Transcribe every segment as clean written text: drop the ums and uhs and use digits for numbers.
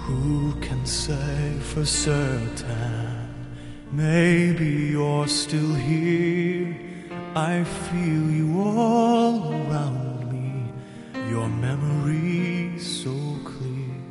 Who can say for certain? Maybe you're still here. I feel you all around me, your memory so clear.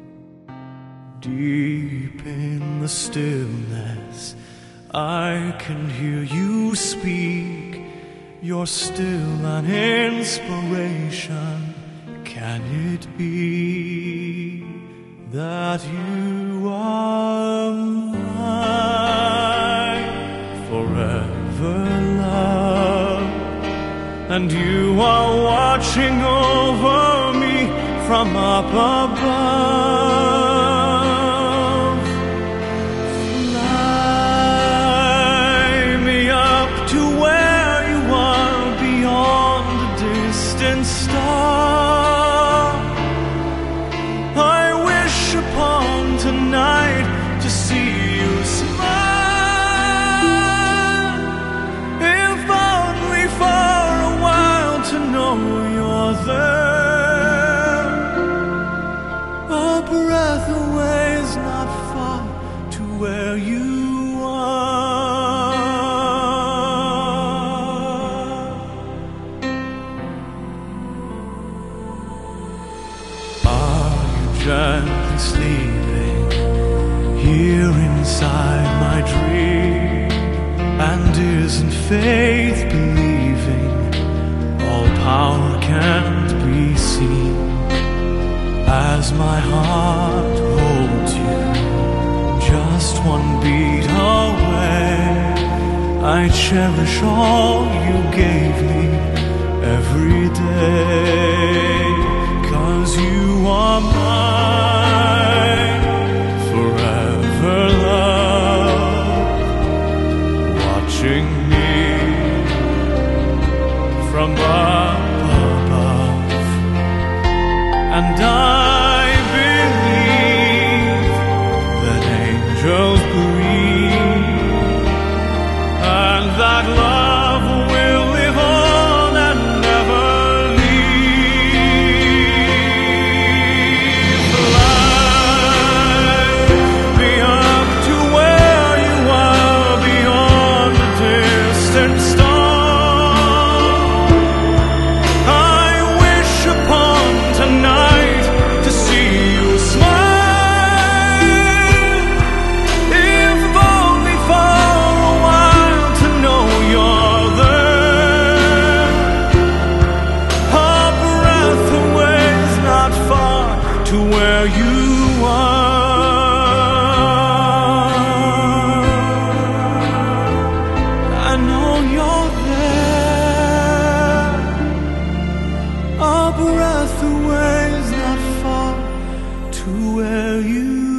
Deep in the stillness, I can hear you speak. You're still an inspiration. Can it be that you are mine forever, love? And you are watching over me from up above. Fly me up to where you are, beyond the distant star. I wish upon tonight to see you smile, if only for a while to know you're there. A breath away is not far to where you are. Are you gently sleeping here inside my dream? And isn't faith believing all power can't be seen? As my heart holds you just one beat away, I cherish all you gave me every day. 'Cause you are mine forever, love, watching me from above. And I believe that angels breathe, and that love will live on and never leave. Fly me up to where you are, beyond the distant star. I wish upon tonight to see you smile, if only for a while to know you're there. A breath away is not far to where you are. I know you're there. A breath away is not far to where you